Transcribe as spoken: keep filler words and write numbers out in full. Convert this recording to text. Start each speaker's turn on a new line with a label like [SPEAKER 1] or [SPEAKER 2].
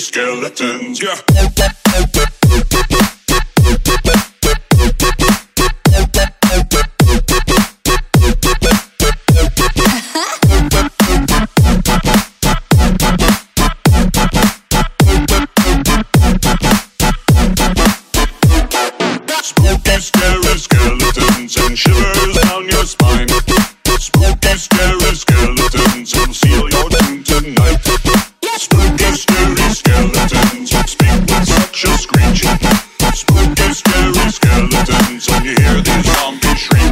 [SPEAKER 1] skeletons, yeah. Spooky, scary skeletons and shivers down your spine. Spooky, scary skeletons will seal your doom tonight. Spooky, scary skeletons speak with such a screech. Spooky, scary skeletons, when you hear these zombies shriek.